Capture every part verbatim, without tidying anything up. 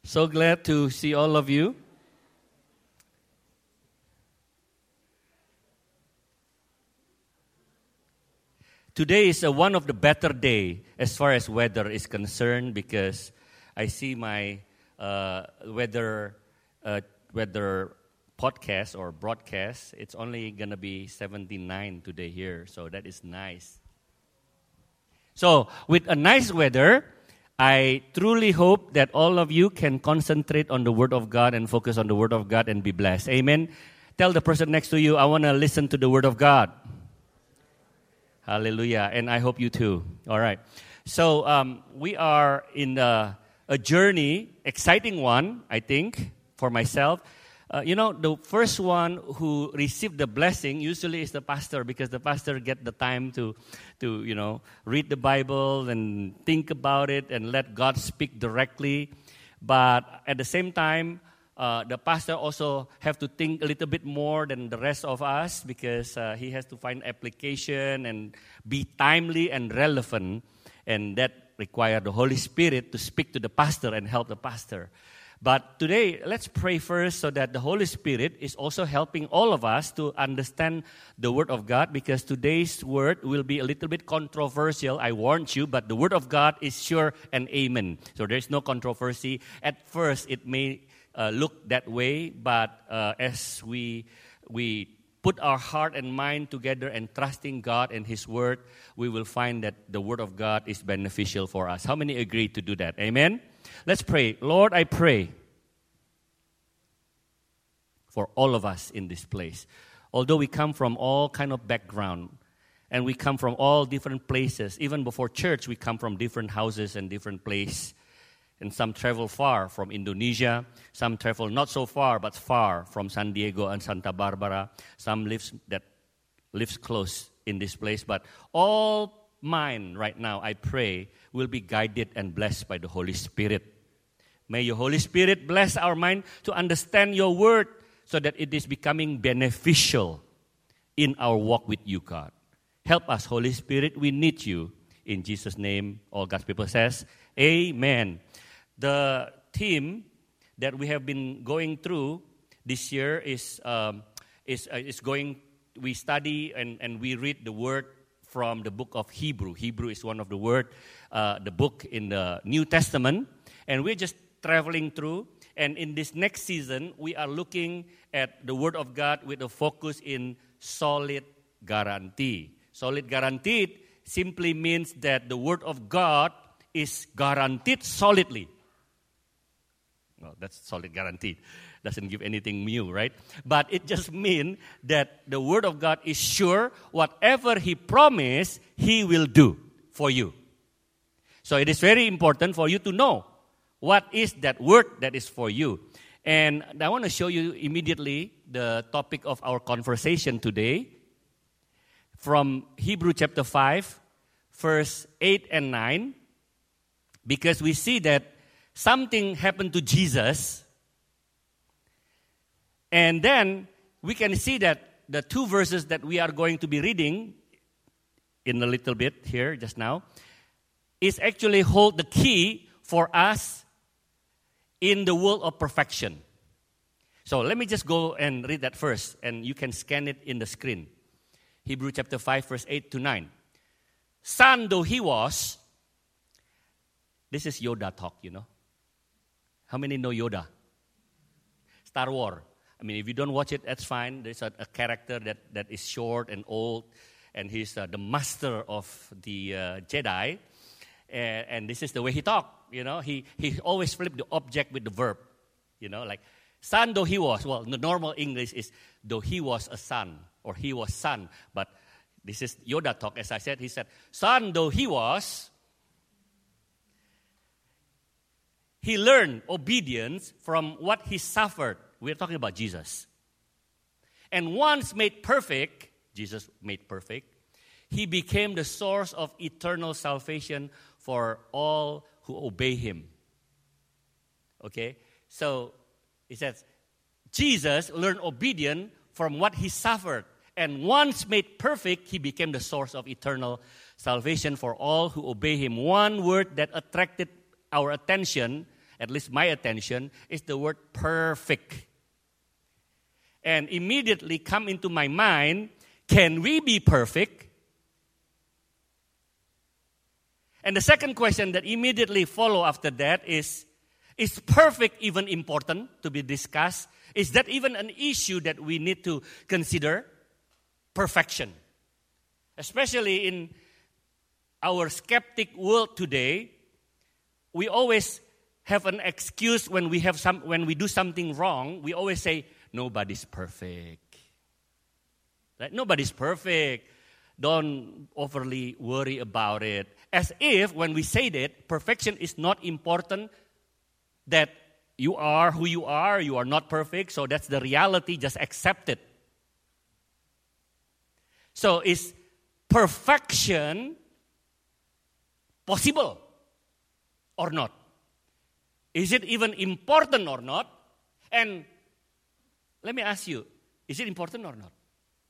So glad to see all of you. Today is uh, one of the better day as far as weather is concerned because I see my uh, weather uh, weather podcast or broadcast. It's only gonna be seventy-nine today here, so that is nice. So with a nice weather, I truly hope that all of you can concentrate on the Word of God and focus on the Word of God and be blessed. Amen. Tell the person next to you, I want to listen to the Word of God. Hallelujah. And I hope you too. All right. So um, we are in a, a journey, exciting one, I think, for myself. Uh, you know, the first one who received the blessing usually is the pastor because the pastor get the time to, to you know, read the Bible and think about it and let God speak directly. But at the same time, uh, the pastor also have to think a little bit more than the rest of us because uh, he has to find application and be timely and relevant. And that requires the Holy Spirit to speak to the pastor and help the pastor. But today, let's pray first so that the Holy Spirit is also helping all of us to understand the Word of God because today's Word will be a little bit controversial, I warned you, but the Word of God is sure and amen. So there's no controversy. At first, it may uh, look that way, but uh, as we we put our heart and mind together and trusting God and His Word, we will find that the Word of God is beneficial for us. How many agree to do that? Amen? Let's pray. Lord, I pray for all of us in this place. Although we come from all kind of background and we come from all different places, even before church, we come from different houses and different places. And some travel far from Indonesia. Some travel not so far, but far from San Diego and Santa Barbara. Some lives that lives close in this place. But all mine right now, I pray, will be guided and blessed by the Holy Spirit. May your Holy Spirit bless our mind to understand your word so that it is becoming beneficial in our walk with you, God. Help us, Holy Spirit. We need you. In Jesus' name, all God's people says, amen. The theme that we have been going through this year is um, is uh, is going. We study and, and we read the word from the book of Hebrew. Hebrew is one of the word, uh, the book in the New Testament, and we're just traveling through. And in this next season, we are looking at the Word of God with a focus in solid guarantee. Solid guaranteed simply means that the Word of God is guaranteed solidly. Well, that's solid guaranteed. Doesn't give anything new, right? But it just means that the Word of God is sure whatever He promised, He will do for you. So it is very important for you to know what is that word that is for you. And I want to show you immediately the topic of our conversation today from Hebrew chapter five, verse eight and nine, because we see that something happened to Jesus. And then we can see that the two verses that we are going to be reading in a little bit here just now is actually hold the key for us in the world of perfection. So let me just go and read that first, and you can scan it in the screen. Hebrew chapter five, verse eight to nine. Son though he was, this is Yoda talk, you know. How many know Yoda? Star Wars. I mean, if you don't watch it, that's fine. There's a, a character that, that is short and old, and he's uh, the master of the uh, Jedi. And, and this is the way he talked, you know. He he always flipped the object with the verb, you know, like, son though he was. Well, the normal English is, though he was a son, or he was son. But this is Yoda talk, as I said. He said, son though he was, he learned obedience from what he suffered. We're talking about Jesus. And once made perfect, Jesus made perfect, he became the source of eternal salvation for all who obey him. Okay? So, it says, Jesus learned obedience from what he suffered. And once made perfect, he became the source of eternal salvation for all who obey him. One word that attracted our attention at least my attention, is the word perfect. And immediately come into my mind, can we be perfect? And the second question that immediately follow after that is, is perfect even important to be discussed? Is that even an issue that we need to consider? Perfection. Especially in our skeptic world today, we always have an excuse when we have some when we do something wrong. We always say, nobody's perfect. Right? Nobody's perfect. Don't overly worry about it. As if when we say that, perfection is not important, that you are who you are, you are not perfect, so that's the reality, just accept it. So is perfection possible or not? Is it even important or not? And let me ask you, is it important or not?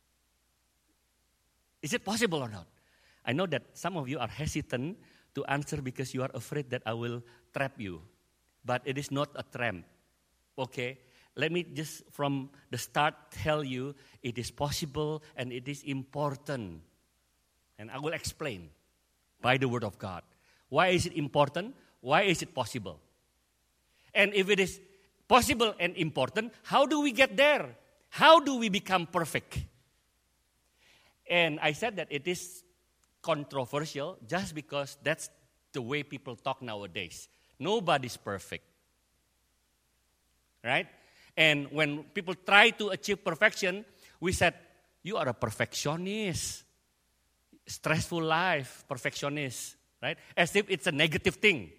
Is it possible or not? I know that some of you are hesitant to answer because you are afraid that I will trap you. But it is not a trap. Okay? Let me just from the start tell you it is possible and it is important. And I will explain by the word of God. Why is it important? Why is it possible? And if it is possible and important, how do we get there? How do we become perfect? And I said that it is controversial just because that's the way people talk nowadays. Nobody's perfect. Right? And when people try to achieve perfection, we said, you are a perfectionist. Stressful life, perfectionist. Right? As if it's a negative thing.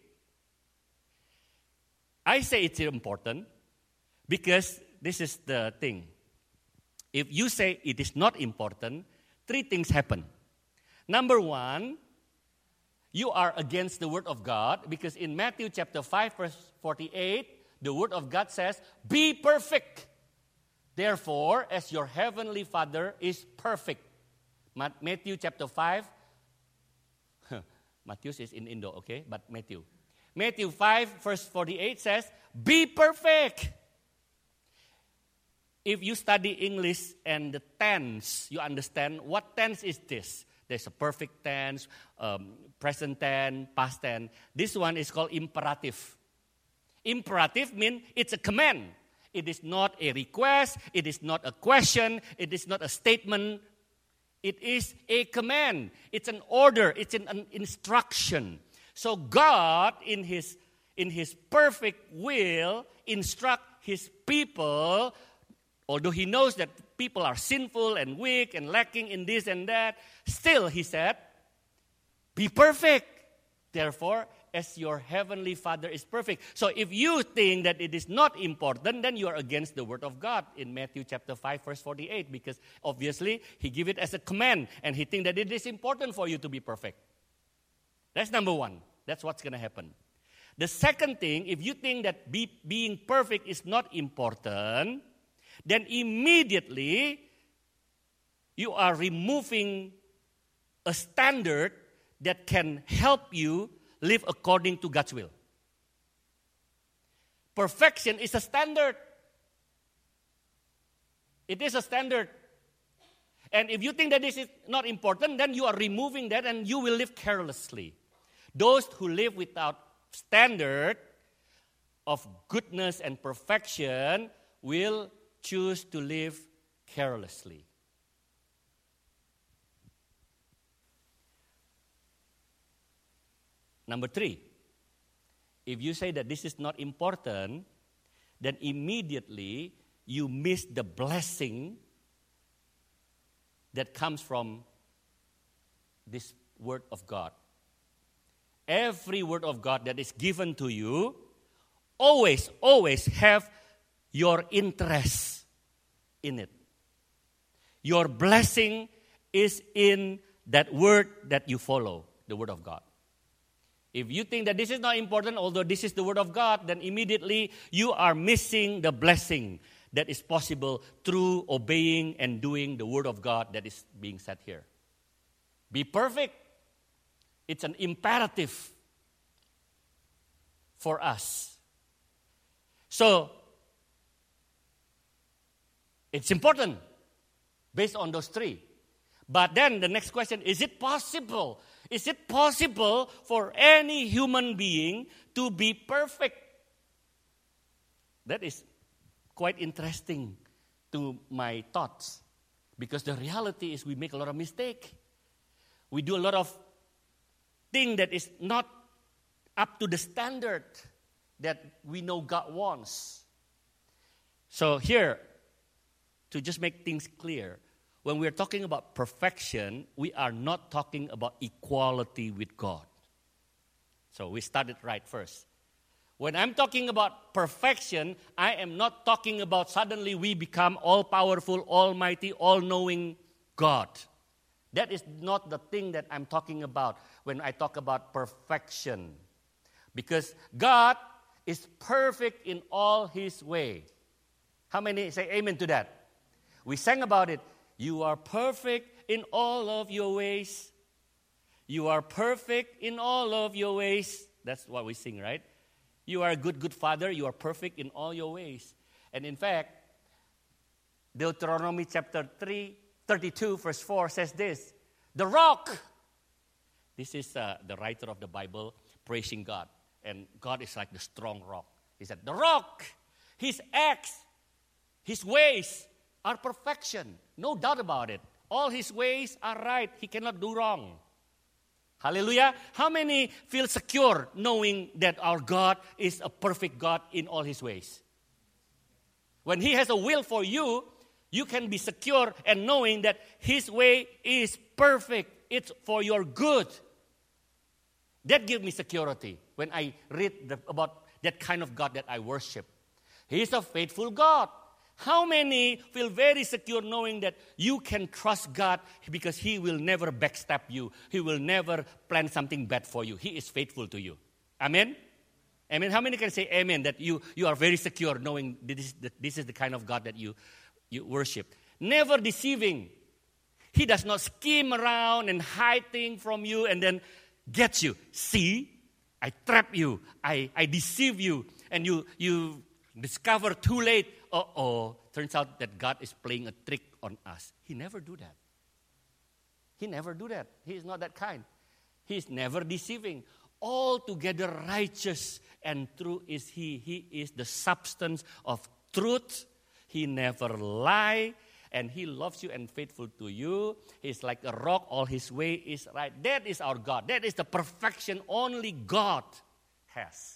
I say it's important because this is the thing. If you say it is not important, three things happen. Number one, you are against the word of God because in Matthew chapter five verse forty-eight, the word of God says, be perfect. Therefore, as your heavenly Father is perfect. Matthew chapter five, Matthew is in Indo, okay? But Matthew. Matthew five verse forty-eight says, be perfect. If you study English and the tense, you understand what tense is this. There's a perfect tense, um, present tense, past tense. This one is called imperative. Imperative means it's a command. It is not a request. It is not a question. It is not a statement. It is a command. It's an order. It's an, an instruction. So God, in His in His perfect will, instruct His people. Although He knows that people are sinful and weak and lacking in this and that, still He said, be perfect. Therefore, as your heavenly Father is perfect. So if you think that it is not important, then you are against the word of God in Matthew chapter five verse forty-eight, because obviously He gave it as a command and He thinks that it is important for you to be perfect. That's number one. That's what's going to happen. The second thing, if you think that be, being perfect is not important, then immediately you are removing a standard that can help you live according to God's will. Perfection is a standard. It is a standard. And if you think that this is not important, then you are removing that and you will live carelessly. Those who live without standard of goodness and perfection will choose to live carelessly. Number three, if you say that this is not important, then immediately you miss the blessing that comes from this word of God. Every word of God that is given to you always, always have your interest in it. Your blessing is in that word that you follow, the word of God. If you think that this is not important, although this is the word of God, then immediately you are missing the blessing that is possible through obeying and doing the word of God that is being said here. Be perfect. It's an imperative for us. So, it's important based on those three. But then the next question, is it possible? Is it possible for any human being to be perfect? That is quite interesting to my thoughts. Because the reality is we make a lot of mistakes. We do a lot of things that is not up to the standard that we know God wants. So here, to just make things clear, when we're talking about perfection, we are not talking about equality with God. So we started right first. When I'm talking about perfection, I am not talking about suddenly we become all-powerful, almighty, all-knowing God. That is not the thing that I'm talking about when I talk about perfection. Because God is perfect in all His way. How many say amen to that? We sang about it. You are perfect in all of your ways. You are perfect in all of your ways. That's what we sing, right? You are a good, good Father. You are perfect in all your ways. And in fact, Deuteronomy chapter three, thirty-two, verse four says this. The rock. This is uh, the writer of the Bible praising God. And God is like the strong rock. He said, the rock, His acts, His ways are perfection. No doubt about it. All His ways are right. He cannot do wrong. Hallelujah. How many feel secure knowing that our God is a perfect God in all His ways? When He has a will for you, you can be secure and knowing that His way is perfect. It's for your good. That gives me security when I read the, about that kind of God that I worship. He is a faithful God. How many feel very secure knowing that you can trust God because He will never backstab you. He will never plan something bad for you. He is faithful to you. Amen? Amen. How many can say amen that you, you are very secure knowing this is, the, this is the kind of God that you, you worship? Never deceiving. He does not scheme around and hide things from you and then get you. See, I trap you. I, I deceive you. And you, you discover too late. Uh-oh, turns out that God is playing a trick on us. He never do that. He never do that. He is not that kind. He is never deceiving. Altogether righteous and true is He. He is the substance of truth. He never lie. And He loves you and faithful to you. He's like a rock. All His way is right. That is our God. That is the perfection only God has.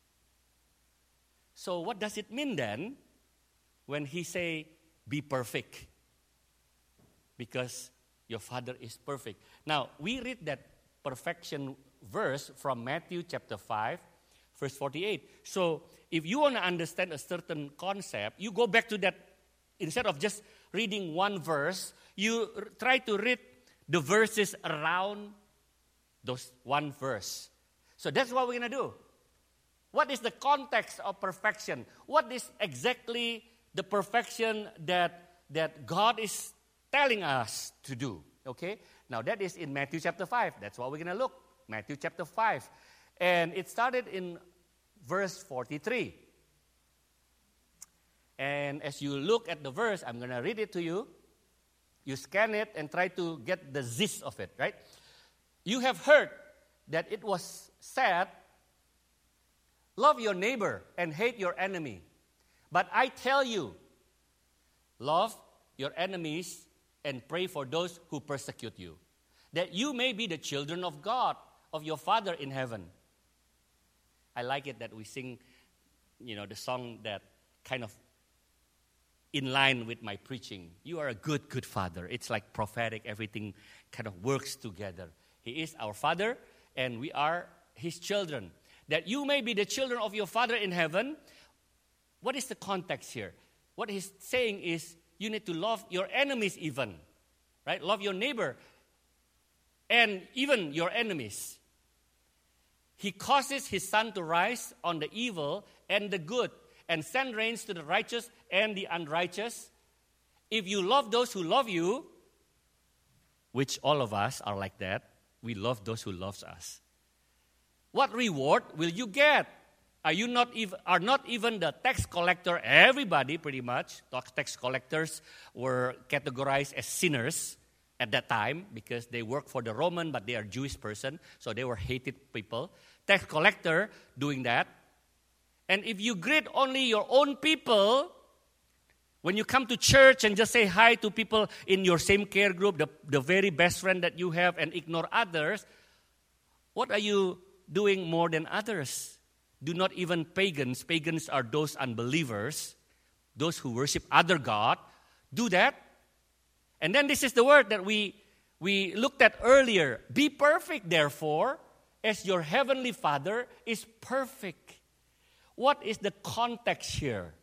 So what does it mean then when He say, be perfect? Because your Father is perfect. Now, we read that perfection verse from Matthew chapter five, verse forty-eight. So if you want to understand a certain concept, you go back to that. Instead of just reading one verse, you r- try to read the verses around those one verse. So that's what we're going to do. What is the context of perfection? What is exactly the perfection that, that God is telling us to do? Okay? Now that is in Matthew chapter five. That's what we're going to look. Matthew chapter five. And it started in verse forty-three. And as you look at the verse, I'm going to read it to you. You scan it and try to get the gist of it, right? You have heard that it was said, love your neighbor and hate your enemy. But I tell you, love your enemies and pray for those who persecute you, that you may be the children of God, of your Father in heaven. I like it that we sing, you know, the song that kind of in line with my preaching. You are a good, good Father. It's like prophetic. Everything kind of works together. He is our Father, and we are His children. That you may be the children of your Father in heaven. What is the context here? What He's saying is you need to love your enemies even. Right? Love your neighbor. And even your enemies. He causes His sun to rise on the evil and the good, and send rains to the righteous and the unrighteous. If you love those who love you, which all of us are like that, we love those who love us. What reward will you get? Are you not even, are not even the tax collector, everybody pretty much, tax collectors were categorized as sinners at that time because they work for the Roman, but they are Jewish person, so they were hated people. Tax collector doing that. And if you greet only your own people, when you come to church and just say hi to people in your same care group, the, the very best friend that you have, and ignore others, what are you doing more than others? Do not even pagans. Pagans are those unbelievers, those who worship other God. Do that. And then this is the word that we, we looked at earlier. Be perfect, therefore, as your heavenly Father is perfect. What is the context here?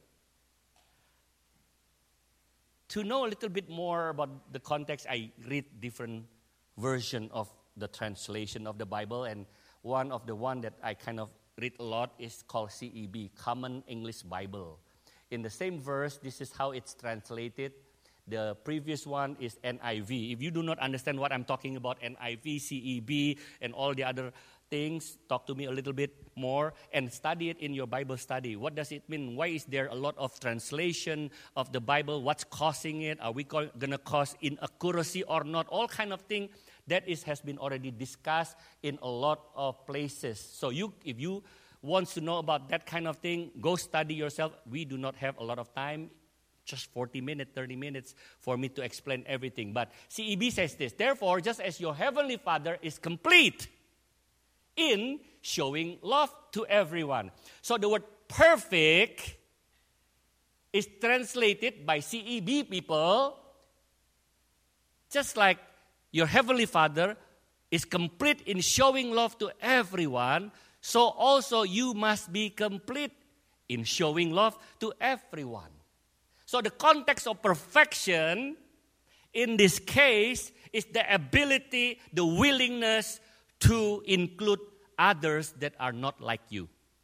To know a little bit more about the context, I read different version of the translation of the Bible, and one of the one that I kind of read a lot is called C E B, Common English Bible. In the same verse, this is how it's translated. The previous one is N I V. If you do not understand what I'm talking about, N I V, C E B, and all the other things, talk to me a little bit more and study it in your Bible study. What does it mean? Why is there a lot of translation of the Bible? What's causing it? Are we going to cause inaccuracy or not? All kind of thing that is has been already discussed in a lot of places. So you, if you want to know about that kind of thing, go study yourself. We do not have a lot of time, just forty minutes, thirty minutes for me to explain everything. But C E B says this, therefore, just as your heavenly Father is complete in showing love to everyone. So the word perfect is translated by C E B people just like your heavenly Father is complete in showing love to everyone, so also you must be complete in showing love to everyone. So the context of perfection in this case is the ability, the willingness to include others that are not like you.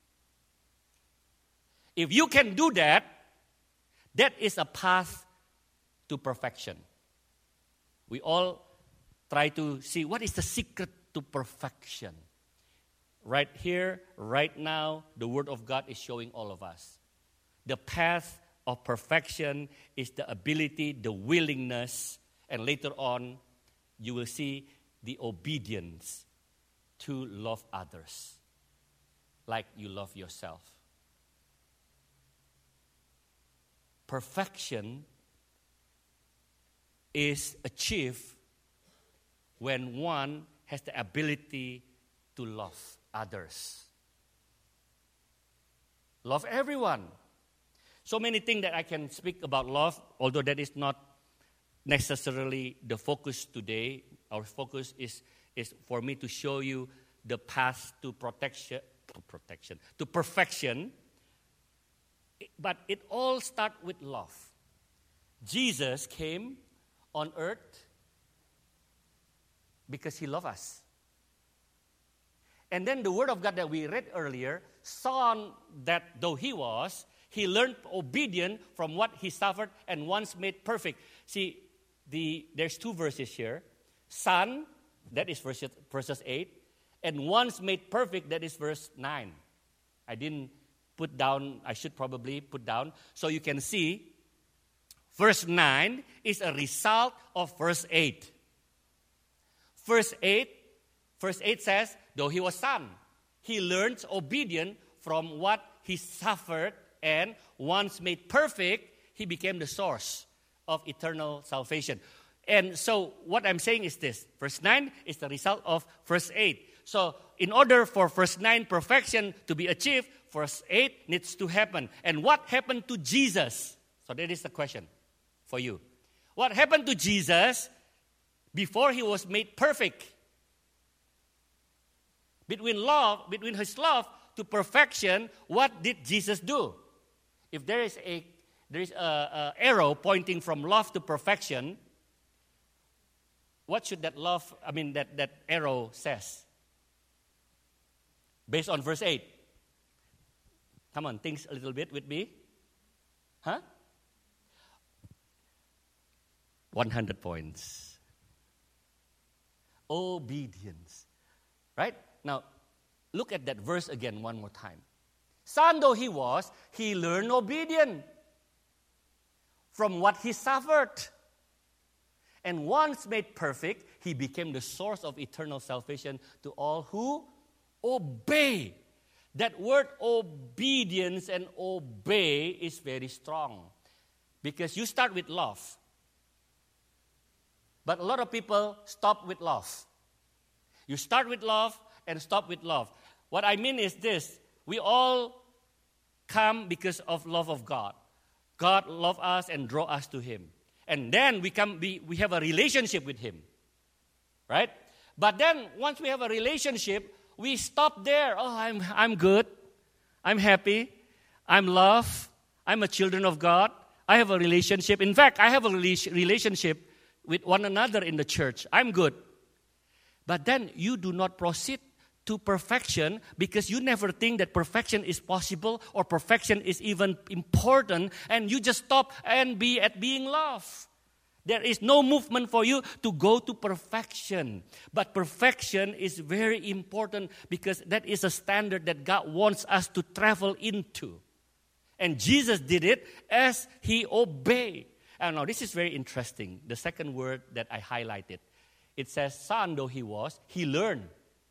If you can do that, that is a path to perfection. We all try to see what is the secret to perfection. Right here, right now, the Word of God is showing all of us. The path of perfection is the ability, the willingness, and later on, you will see the obedience to love others like you love yourself. Perfection is achieved when one has the ability to love others. Love everyone. So many things that I can speak about love, although that is not necessarily the focus today. Our focus is, is for me to show you the path to protection, to protection, to perfection. But it all starts with love. Jesus came on earth because he loved us. And then the word of God that we read earlier, saw that though he was, he learned obedience from what he suffered and once made perfect. See, the there's two verses here. Son, that is verse, verses eight, and once made perfect, that is verse nine. I didn't put down, I should probably put down. So you can see, verse nine is a result of verse eight. Verse eight, verse eight says, though he was son, he learned obedience from what he suffered, and once made perfect, he became the source of eternal salvation. And so what I'm saying is this. Verse nine is the result of verse eight. So in order for verse nine perfection to be achieved, verse eight needs to happen. And what happened to Jesus? So that is the question for you. What happened to Jesus before he was made perfect? Between love, between his love to perfection, what did Jesus do? If there is a there is a, a arrow pointing from love to perfection, what should that love, I mean that, that arrow says? Based on verse eight. Come on, think a little bit with me. Huh? one hundred points. Obedience. Right? Now, look at that verse again one more time. Son though he was, he learned obedience from what he suffered. And once made perfect, he became the source of eternal salvation to all who obey. That word obedience and obey is very strong. Because you start with love. But a lot of people stop with love. You start with love and stop with love. What I mean is this. We all come because of love of God. God loves us and draw us to Him. And then we come, we, we have a relationship with Him. Right? But then once we have a relationship, we stop there. Oh, I'm, I'm good. I'm happy. I'm loved. I'm a children of God. I have a relationship. In fact, I have a relationship with one another in the church. I'm good. But then you do not proceed to perfection because you never think that perfection is possible or perfection is even important, and you just stop and be at being loved. There is no movement for you to go to perfection. But perfection is very important because that is a standard that God wants us to travel into. And Jesus did it as He obeyed. And now this is very interesting. The second word that I highlighted. It says, son though he was, he learned.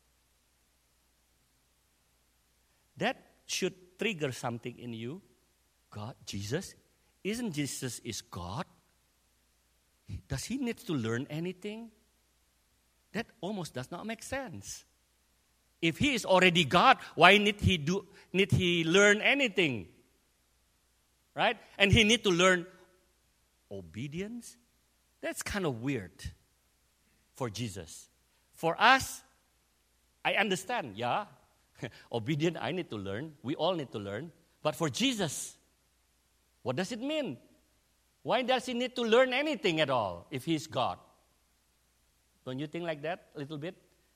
That should trigger something in you. God, Jesus, isn't Jesus is God? Does He need to learn anything? That almost does not make sense. If He is already God, why need He do? Need He learn anything? Right? And He need to learn obedience? That's kind of weird for Jesus. For us, I understand, yeah. Obedient, I need to learn. We all need to learn. But for Jesus, what does it mean? Why does He need to learn anything at all if He's God? Don't you think like that a little bit?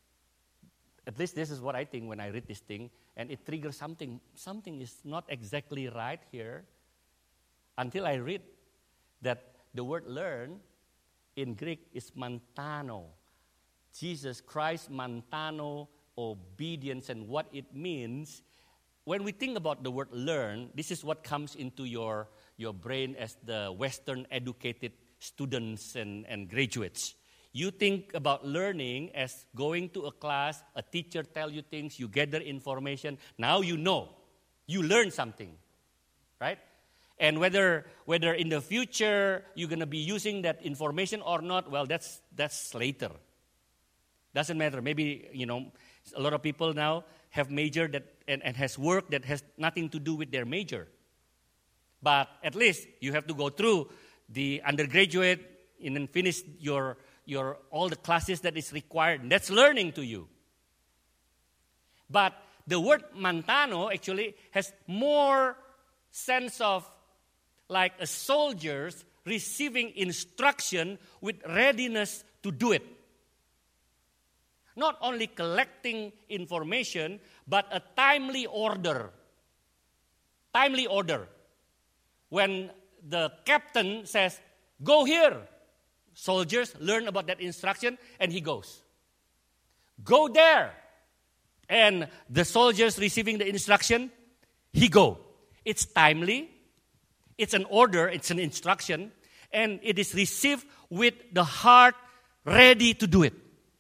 At least this is what I think when I read this thing. And it triggers something. Something is not exactly right here. Until I read that the word learn in Greek is mantano. Jesus Christ, mantano, obedience, and what it means. When we think about the word learn, this is what comes into your, your brain as the Western educated students and, and graduates. You think about learning as going to a class, a teacher tell you things, you gather information, now you know. You learn something, right? And whether whether in the future you're going to be using that information or not, well, that's that's later. Doesn't matter. Maybe, you know, a lot of people now have major that and, and has work that has nothing to do with their major. But at least you have to go through the undergraduate and then finish your your all the classes that is required. That's learning to you. But the word mantano actually has more sense of like a soldier's receiving instruction with readiness to do it. Not only collecting information, but a timely order. Timely order. When the captain says, go here, soldiers learn about that instruction and he goes. Go there. And the soldiers receiving the instruction, he go. It's timely. It's an order, it's an instruction, and it is received with the heart ready to do it.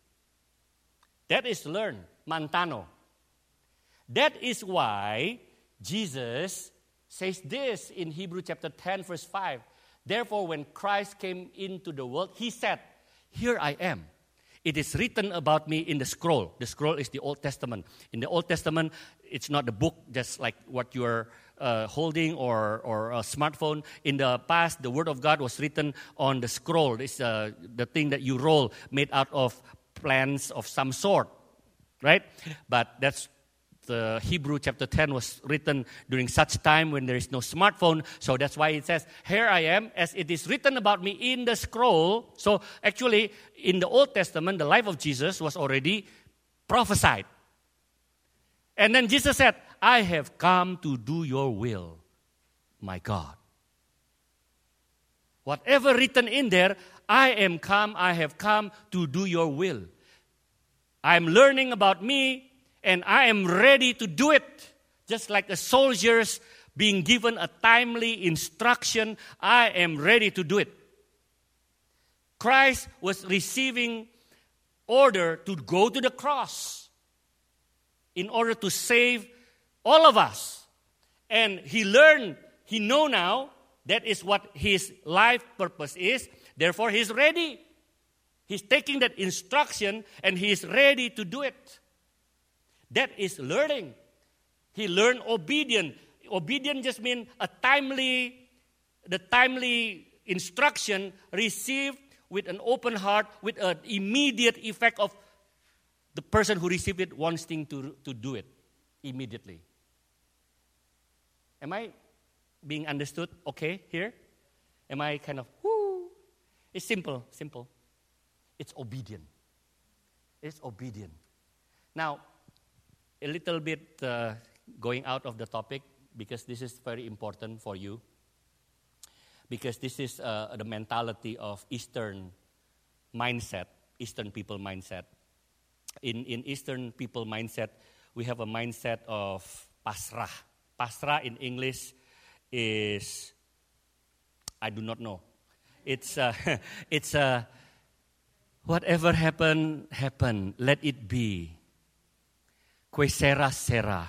That is learn, mantano. That is why Jesus says this in Hebrews chapter ten, verse five. Therefore, when Christ came into the world, He said, here I am. It is written about me in the scroll. The scroll is the Old Testament. In the Old Testament, it's not the book just like what you're uh, holding or, or a smartphone. In the past, the Word of God was written on the scroll. It's uh, the thing that you roll made out of plants of some sort, right? But that's the Hebrew chapter ten was written during such time when there is no smartphone. So that's why it says, here I am, as it is written about me in the scroll. So actually, in the Old Testament, the life of Jesus was already prophesied. And then Jesus said, I have come to do your will, my God. Whatever written in there, I am come, I have come to do your will. I'm learning about me, and I am ready to do it. Just like a soldier's being given a timely instruction, I am ready to do it. Christ was receiving order to go to the cross in order to save all of us. And he learned, he know now, that is what his life purpose is. Therefore, he's ready. He's taking that instruction and he is ready to do it. That is learning. He learned obedience. Obedience just means a timely, the timely instruction received with an open heart, with an immediate effect of the person who received it wanting to, to do it immediately. Am I being understood okay here? Am I kind of, whoo? It's simple, simple. It's obedient. It's obedient. Now, a little bit uh, going out of the topic, because this is very important for you. Because this is uh, the mentality of Eastern mindset, Eastern people mindset. In, in Eastern people mindset, we have a mindset of pasrah. Pasrah in English is, I do not know. It's uh, it's uh, whatever happen, happen. Let it be. Que sera, sera.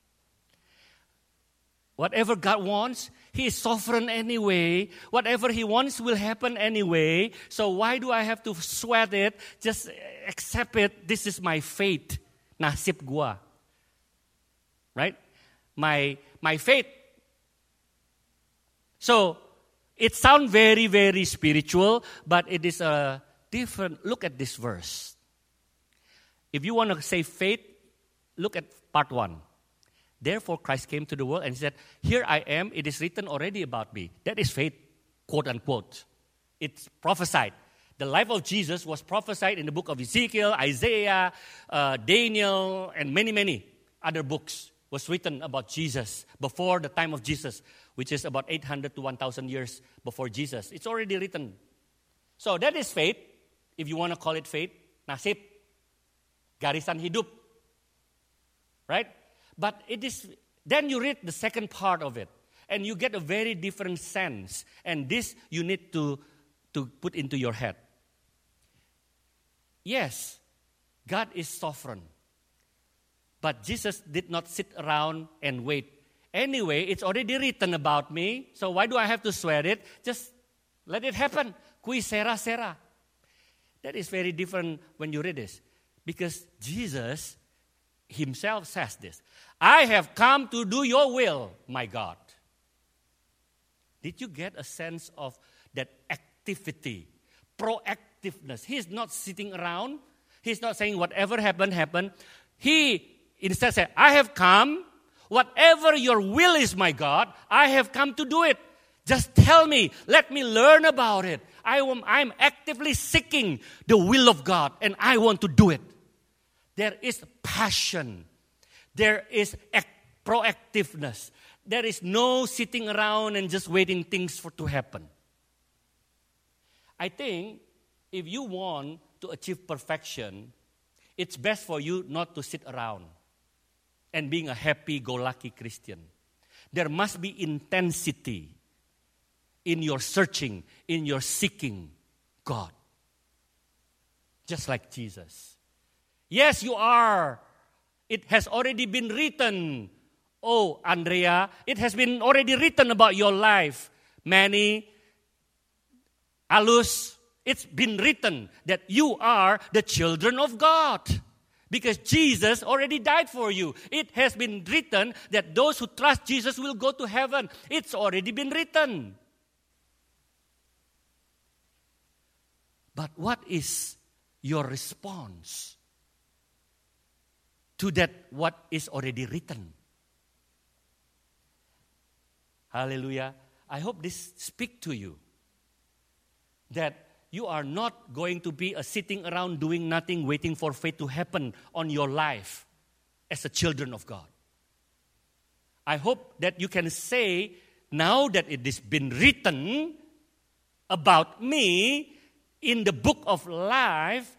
Whatever God wants, He is sovereign anyway. Whatever He wants will happen anyway. So why do I have to sweat it? Just accept it. This is my fate. Nasib gua. Right? My, my fate. So, it sounds very, very spiritual, but it is a different. Look at this verse. If you want to say faith, look at part one. Therefore, Christ came to the world and he said, here I am, it is written already about me. That is faith, quote unquote. It's prophesied. The life of Jesus was prophesied in the book of Ezekiel, Isaiah, uh, Daniel, and many, many other books was written about Jesus before the time of Jesus, which is about eight hundred to one thousand years before Jesus. It's already written. So that is faith, if you want to call it faith, nasib, garisan hidup. Right? But it is, then you read the second part of it, and you get a very different sense. And this you need to, to put into your head. Yes, God is sovereign. But Jesus did not sit around and wait. Anyway, it's already written about me, so why do I have to swear it? Just let it happen. Qui sera, sera. That is very different when you read this. Because Jesus himself says this. I have come to do your will, my God. Did you get a sense of that activity, proactiveness? He's not sitting around. He's not saying whatever happened, happened. He instead said, I have come. Whatever your will is, my God, I have come to do it. Just tell me. Let me learn about it. I am, I'm actively seeking the will of God, and I want to do it. There is passion. There is act, proactiveness. There is no sitting around and just waiting things for to happen. I think if you want to achieve perfection, it's best for you not to sit around and being a happy-go-lucky Christian. There must be intensity in your searching, in your seeking God. Just like Jesus. Yes, you are. It has already been written. Oh, Andrea, it has been already written about your life. Manny, Alus, it's been written that you are the children of God. Because Jesus already died for you. It has been written that those who trust Jesus will go to heaven. It's already been written. But what is your response to that what is already written? Hallelujah. I hope this speaks to you. That you are not going to be a sitting around doing nothing, waiting for faith to happen on your life as a children of God. I hope that you can say, now that it has been written about me in the book of life,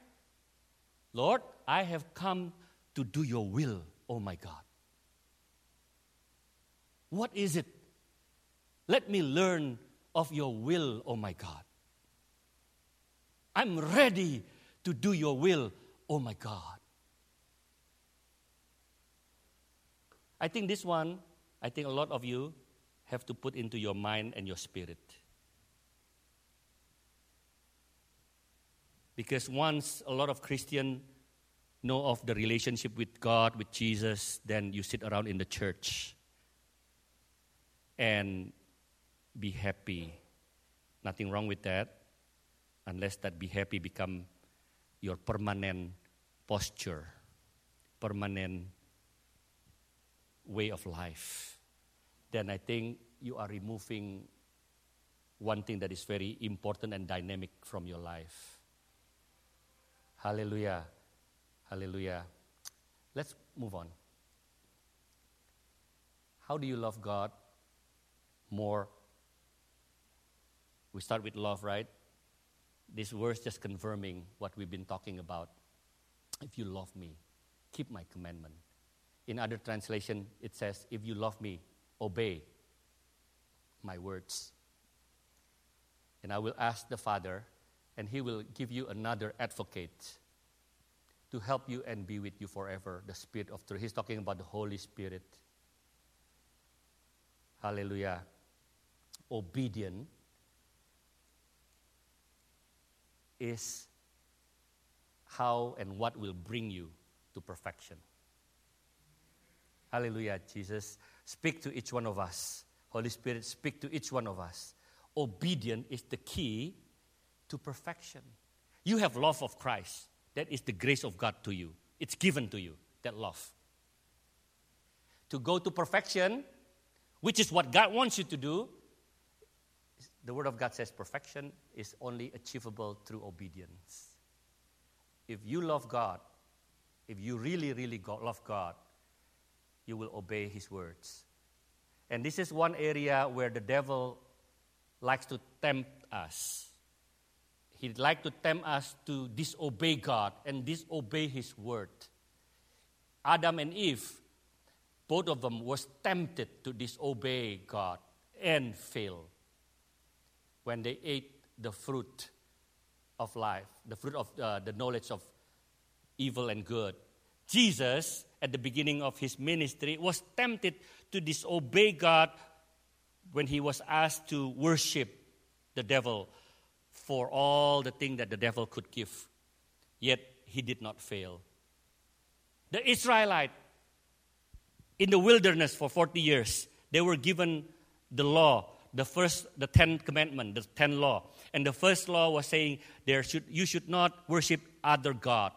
Lord, I have come to do your will, oh my God. What is it? Let me learn of your will, oh my God. I'm ready to do your will, oh my God. I think this one, I think a lot of you have to put into your mind and your spirit. Because once a lot of Christians know of the relationship with God, with Jesus, then you sit around in the church and be happy. Nothing wrong with that, unless that be happy become your permanent posture, permanent way of life. Then I think you are removing one thing that is very important and dynamic from your life. Hallelujah. Hallelujah. Let's move on. How do you love God more? We start with love, right? This verse just confirming what we've been talking about. If you love me, keep my commandment. In other translation, it says, if you love me, obey my words. And I will ask the Father, and He will give you another advocate to help you and be with you forever, the Spirit of truth. He's talking about the Holy Spirit. Hallelujah. Obedient is how and what will bring you to perfection. Hallelujah, Jesus. Speak to each one of us. Holy Spirit, speak to each one of us. Obedience is the key to perfection. You have love of Christ. That is the grace of God to you. It's given to you, that love. To go to perfection, which is what God wants you to do, the Word of God says perfection is only achievable through obedience. If you love God, if you really, really love God, you will obey His words. And this is one area where the devil likes to tempt us. He'd like to tempt us to disobey God and disobey His word. Adam and Eve, both of them was tempted to disobey God and fail when they ate the fruit of life, the fruit of uh, the knowledge of evil and good. Jesus, at the beginning of His ministry, was tempted to disobey God when He was asked to worship the devil for all the things that the devil could give. Yet, He did not fail. The Israelites, in the wilderness for forty years, they were given the law, the first, the Ten Commandments, the Ten Law. And the first law was saying, there should you should not worship other God.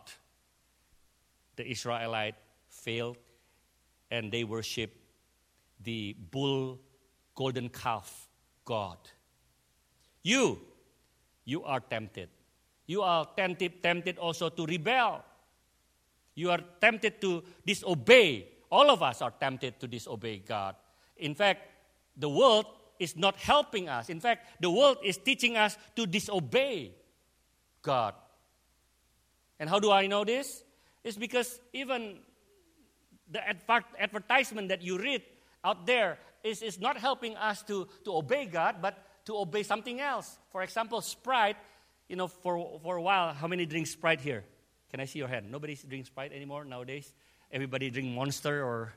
The Israelites failed, and they worshiped the bull, golden calf God. You, you are tempted. You are tempted, tempted also to rebel. You are tempted to disobey. All of us are tempted to disobey God. In fact, the world is not helping us. In fact, the world is teaching us to disobey God. And how do I know this? It's because even the advertisement that you read out there is, is not helping us to, to obey God, but to obey something else. For example, Sprite, you know, for, for a while, how many drink Sprite here? Can I see your hand? Nobody drinks Sprite anymore nowadays? Everybody drink Monster or...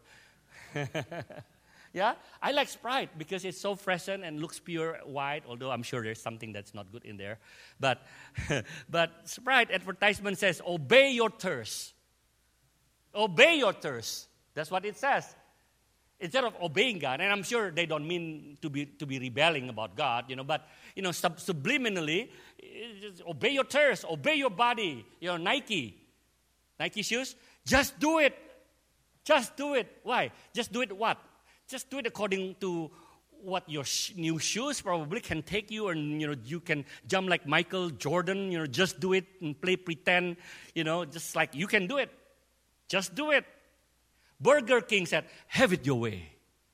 Yeah? I like Sprite because it's so freshen and looks pure white, although I'm sure there's something that's not good in there. But, but Sprite advertisement says, obey your thirst. Obey your thirst. That's what it says. Instead of obeying God, and I'm sure they don't mean to be to be rebelling about God, you know, but, you know, sub- subliminally, just obey your thirst, obey your body, you know, Nike, Nike shoes, just do it. Just do it. Why? Just do it what? Just do it according to what your sh- new shoes probably can take you, and, you know, you can jump like Michael Jordan, you know, just do it and play pretend, you know, just like you can do it. Just do it. Burger King said, have it your way.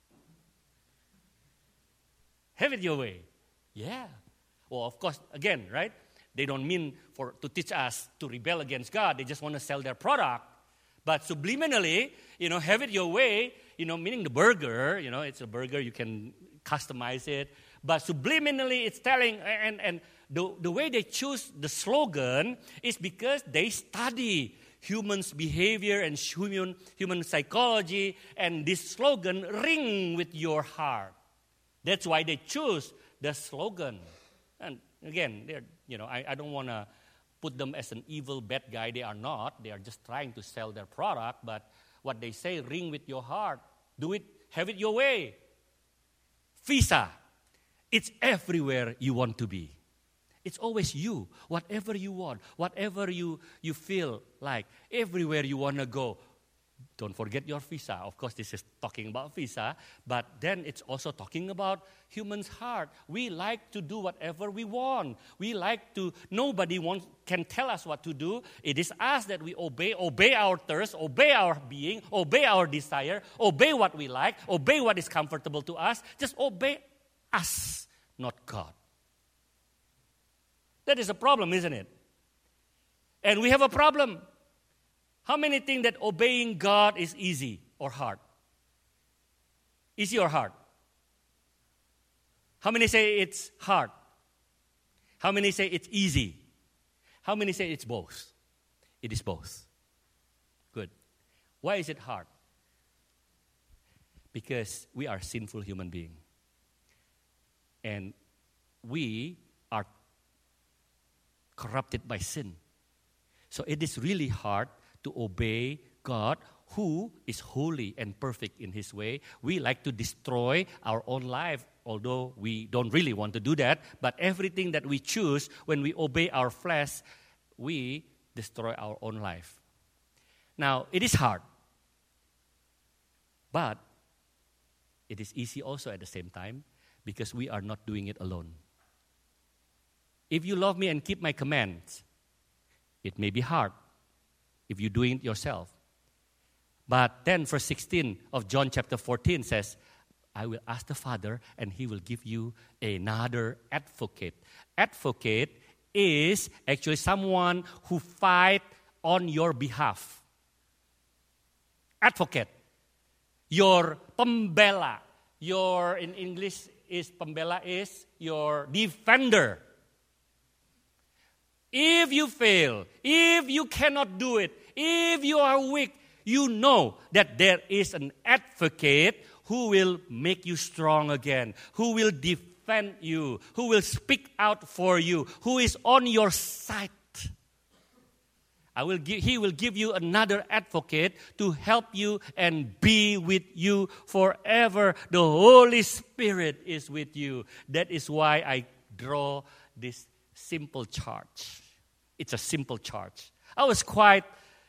Have it your way. Yeah. Well, of course, again, right? They don't mean for to teach us to rebel against God. They just want to sell their product. But subliminally, you know, have it your way, you know, meaning the burger, you know, it's a burger, you can customize it. But subliminally, it's telling, and, and the, the way they choose the slogan is because they study humans' behavior and human, human psychology, and this slogan ring with your heart. That's why they choose the slogan. And again, they're, you know, I, I don't want to put them as an evil, bad guy. They are not. They are just trying to sell their product. But what they say, ring with your heart. Do it, have it your way. Visa. It's everywhere you want to be. It's always you. Whatever you want, whatever you, you feel like, everywhere you want to go. Don't forget your visa. Of course, this is talking about visa, but then it's also talking about human's heart. We like to do whatever we want. We like to, nobody wants, can tell us what to do. It is us that we obey, obey our thirst, obey our being, obey our desire, obey what we like, obey what is comfortable to us. Just obey us, not God. That is a problem, isn't it? And we have a problem. How many think that obeying God is easy or hard? Easy or hard? How many say it's hard? How many say it's easy? How many say it's both? It is both. Good. Why is it hard? Because we are sinful human beings. And we are corrupted by sin. So it is really hard to obey God, who is holy and perfect in His way. We like to destroy our own life, although we don't really want to do that. But everything that we choose, when we obey our flesh, we destroy our own life. Now, it is hard. But it is easy also at the same time, because we are not doing it alone. If you love me and keep my commands, it may be hard if you're doing it yourself. But then verse sixteen of John chapter fourteen says, I will ask the Father and He will give you another advocate. Advocate is actually someone who fights on your behalf. Advocate. Your pembela. Your, in English, is pembela is your defender. If you fail, if you cannot do it, if you are weak, you know that there is an advocate who will make you strong again, who will defend you, who will speak out for you, who is on your side. I will give, he will give you another advocate to help you and be with you forever. The Holy Spirit is with you. That is why I draw this simple chart. It's a simple chart. I was quite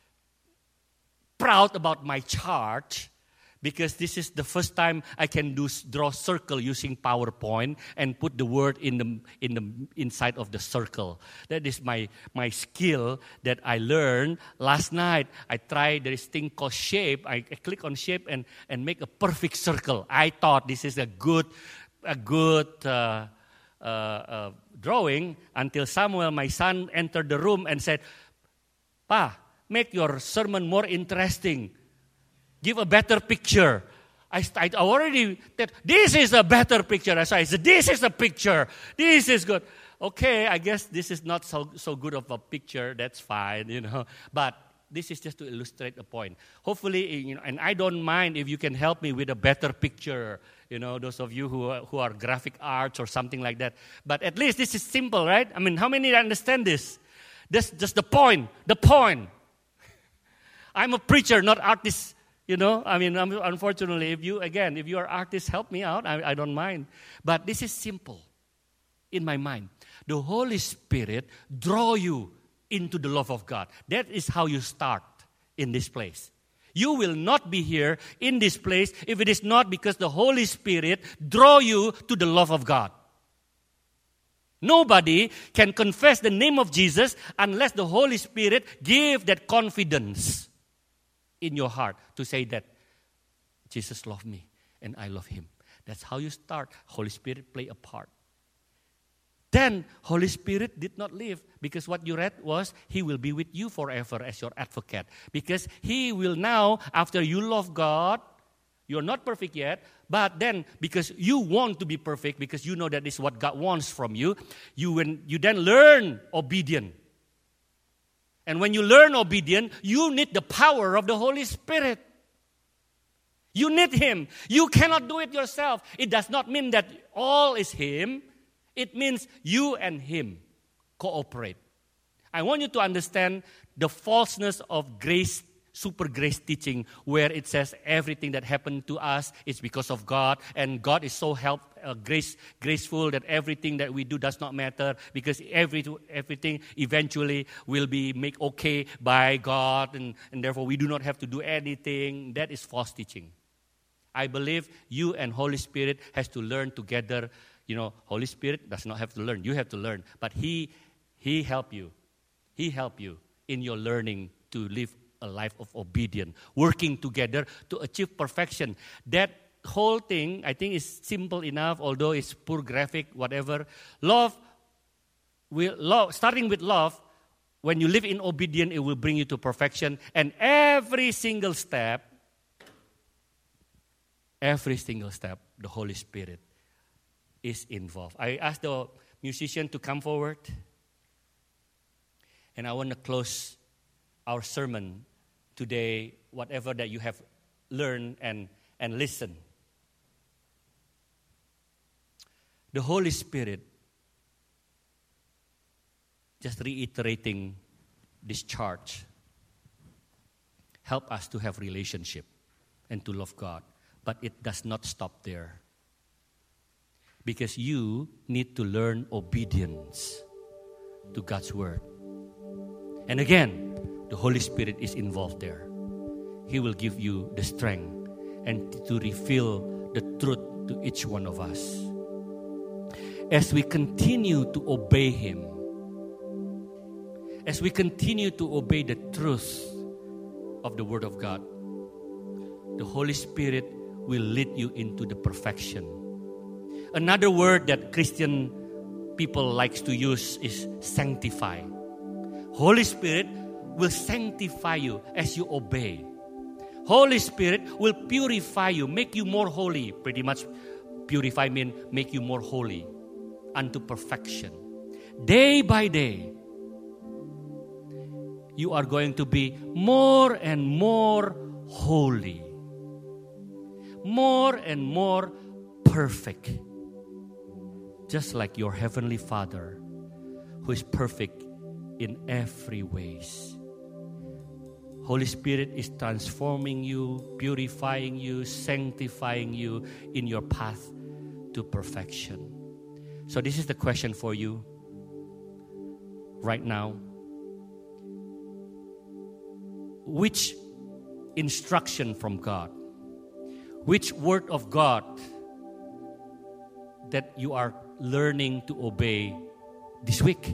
proud about my chart because this is the first time I can do draw circle using PowerPoint and put the word in the in the inside of the circle. That is my my skill that I learned last night. I tried this thing called shape. I, I click on shape and and make a perfect circle. I thought this is a good a good. Uh, Uh, uh, drawing until Samuel, my son, entered the room and said, Pa, make your sermon more interesting. Give a better picture. I, I already, this is a better picture. So I said, this is a picture. This is good. Okay, I guess this is not so, so good of a picture. That's fine, you know. But this is just to illustrate a point. Hopefully, you know, and I don't mind if you can help me with a better picture. You know, those of you who are, who are graphic arts or something like that. But at least this is simple, right? I mean, how many understand this? That's just the point. The point. I'm a preacher, not artist. You know, I mean, unfortunately, if you, again, if you are artists, help me out. I, I don't mind. But this is simple in my mind. The Holy Spirit draw you into the love of God. That is how you start in this place. You will not be here in this place if it is not because the Holy Spirit draw you to the love of God. Nobody can confess the name of Jesus unless the Holy Spirit give that confidence in your heart to say that Jesus loved me and I love Him. That's how you start. Holy Spirit play a part. Then Holy Spirit did not leave because what you read was He will be with you forever as your advocate. Because He will now, after you love God, You're not perfect yet, but then because you want to be perfect, because you know that is what God wants from you, you, when, you then learn obedience. And when you learn obedience, you need the power of the Holy Spirit. You need Him. You cannot do it yourself. It does not mean that all is Him. It means you and Him cooperate. I want you to understand the falseness of grace, super grace teaching, where it says everything that happened to us is because of God, and God is so help, uh, grace, graceful that everything that we do does not matter, because every, everything eventually will be made okay by God, and, and therefore we do not have to do anything. That is false teaching. I believe you and Holy Spirit has to learn together. You know, Holy Spirit does not have to learn. You have to learn. But He, He help you. He help you in your learning to live a life of obedience, working together to achieve perfection. That whole thing, I think, is simple enough, although it's poor graphic, whatever. Love, will, love, starting with love, when you live in obedience, it will bring you to perfection. And every single step, every single step, the Holy Spirit is involved. I asked the musician to come forward. And I want to close our sermon today, whatever that you have learned and, and listened. The Holy Spirit, just reiterating this charge, help us to have relationship and to love God. But it does not stop there. Because you need to learn obedience to God's word. And again, the Holy Spirit is involved there. He will give you the strength and to reveal the truth to each one of us. As we continue to obey Him, as we continue to obey the truth of the Word of God, the Holy Spirit will lead you into the perfection. Another word that Christian people likes to use is sanctify. Holy Spirit will sanctify you as you obey. Holy Spirit will purify you, make you more holy. Pretty much purify means make you more holy unto perfection. Day by day, you are going to be more and more holy. More and more perfect. Just like your Heavenly Father, who is perfect in every ways. Holy Spirit is transforming you, purifying you, sanctifying you in your path to perfection. So this is the question for you right now. Which instruction from God, which word of God that you are learning to obey this week?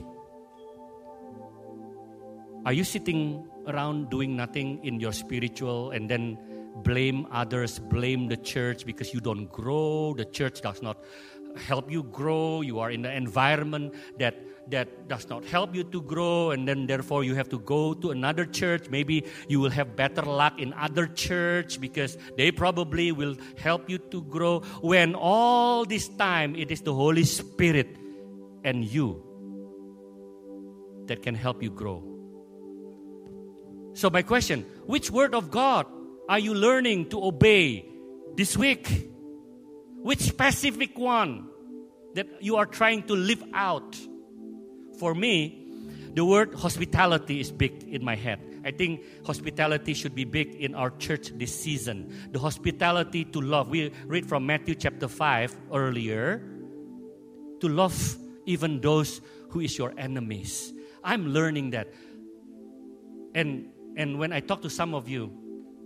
Are you sitting around doing nothing in your spiritual and then blame others, blame the church because you don't grow, the church does not help you grow, you are in an environment that that does not help you to grow, and then therefore you have to go to another church. Maybe you will have better luck in other church because they probably will help you to grow, when all this time it is the Holy Spirit and you that can help you grow. So my question, which word of God are you learning to obey this week? Which specific one that you are trying to live out? For me, the word hospitality is big in my head. I think hospitality should be big in our church this season. The hospitality to love. We read from Matthew chapter five earlier. To love even those who is your enemies. I'm learning that. And and when I talk to some of you,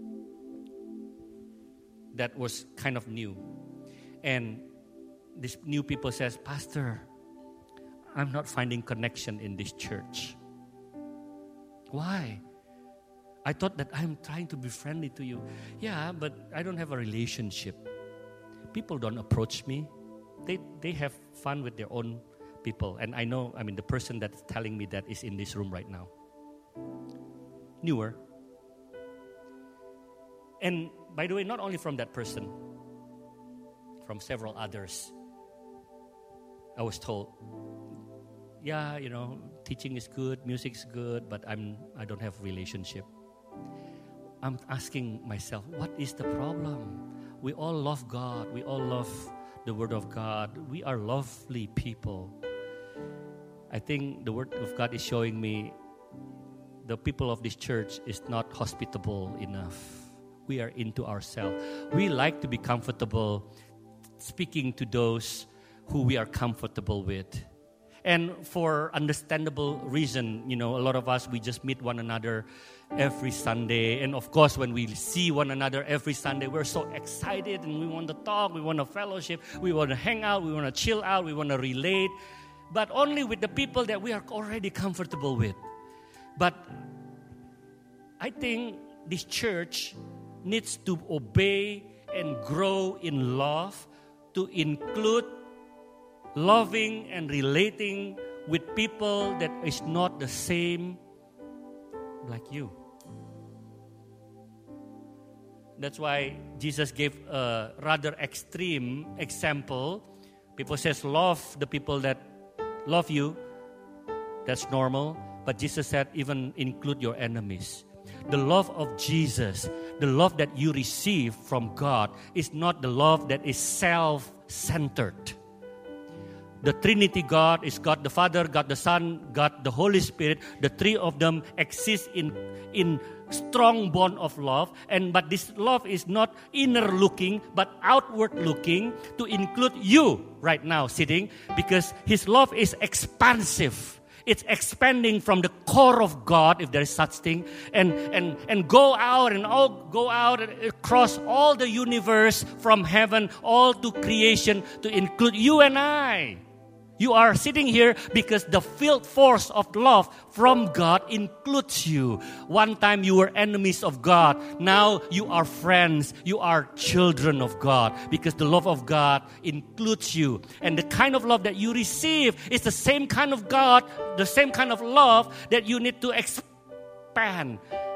that was kind of new. And these new people says, Pastor, I'm not finding connection in this church. Why? I thought that I'm trying to be friendly to you. Yeah, but I don't have a relationship. People don't approach me. They they have fun with their own people. And I know, I mean, the person that's telling me that is in this room right now. Newer. And by the way, not only from that person, from several others, I was told, yeah, you know, teaching is good, music is good, but I'm I don't have relationship. I'm asking myself, what is the problem? We all love God. We all love the Word of God. We are lovely people. I think the Word of God is showing me the people of this church is not hospitable enough. We are into ourselves. We like to be comfortable speaking to those who we are comfortable with. And for understandable reason, you know, a lot of us, we just meet one another every Sunday. And of course, when we see one another every Sunday, we're so excited and we want to talk, we want to fellowship, we want to hang out, we want to chill out, we want to relate. But only with the people that we are already comfortable with. But I think this church needs to obey and grow in love to include loving and relating with people that is not the same like you. That's why Jesus gave a rather extreme example. People says love the people that love you. That's normal. But Jesus said even include your enemies. The love of Jesus, the love that you receive from God is not the love that is self-centered. The Trinity God is God the Father, God the Son, God the Holy Spirit. The three of them exist in, in strong bond of love. And but this love is not inner looking, but outward looking to include you right now sitting, because His love is expansive. It's expanding from the core of God, if there is such thing, and, and, and go out and all go out across all the universe from heaven, all to creation to include you and I. You are sitting here because the field force of love from God includes you. One time you were enemies of God. Now you are friends. You are children of God because the love of God includes you. And the kind of love that you receive is the same kind of God, the same kind of love that you need to expand,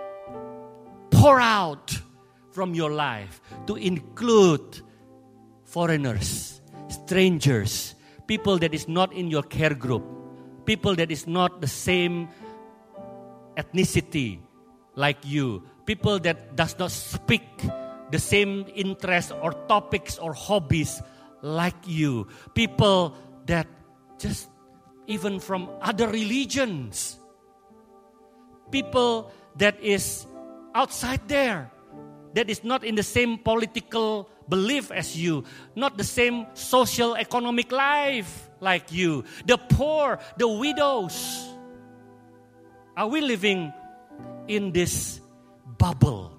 pour out from your life to include foreigners, strangers, people that is not in your care group, people that is not the same ethnicity like you, people that does not speak the same interests or topics or hobbies like you, people that just even from other religions, people that is outside there, that is not in the same political belief as you, not the same social economic life like you, the poor, the widows. Are we living in this bubble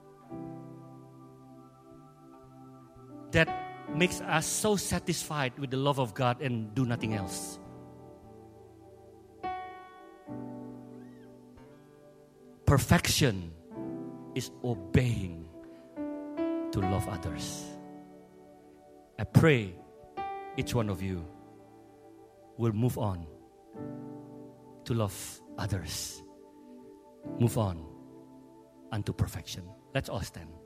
that makes us so satisfied with the love of God and do nothing else? Perfection is obeying to love others. I pray each one of you will move on to love others. Move on unto perfection. Let's all stand.